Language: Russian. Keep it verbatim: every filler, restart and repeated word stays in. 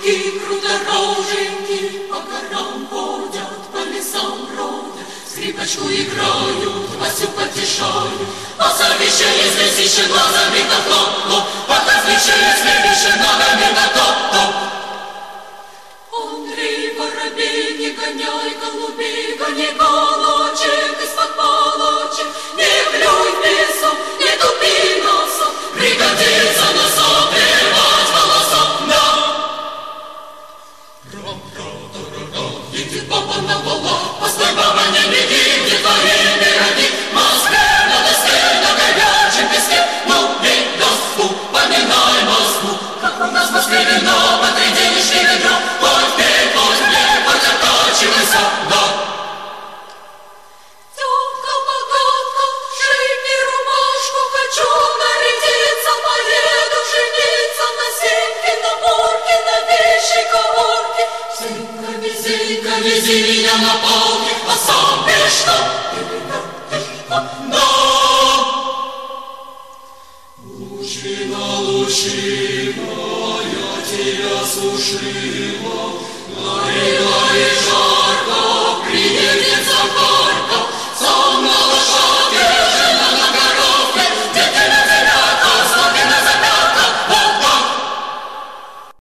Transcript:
Дороженьки, крудороженьки, по горам ходят, по лесам бродят, скрипочку играют, Васю потешают. Посовещали звездище глазами на хлоп-хлоп, показывающие следующие ногами на топ-топ. Андрей, воробей, не гоняй голубей, гони голочек из-под палочек, не клюй в лесу, не тупи носом, пригодится носом плевать волосом, да. Едет папа на валах, постой, баба, не беги, где твои пироги, в Москве, на доске, на горячем песке, ну, бей доску, поминай Москву, как у нас в Москве вино, по три денежки ведро, хоть пей, хоть блей, хоть окачивайся, да. Тетка, богатка, шей мне рубашку, хочу нарядиться, поеду жениться на Сеньке, на Борке, на вещи коморке. Сенька, везенька, вези меня на палке, а сам пешком, пешком, да. Лучина, лучина, я тебя сушила, горела и жала.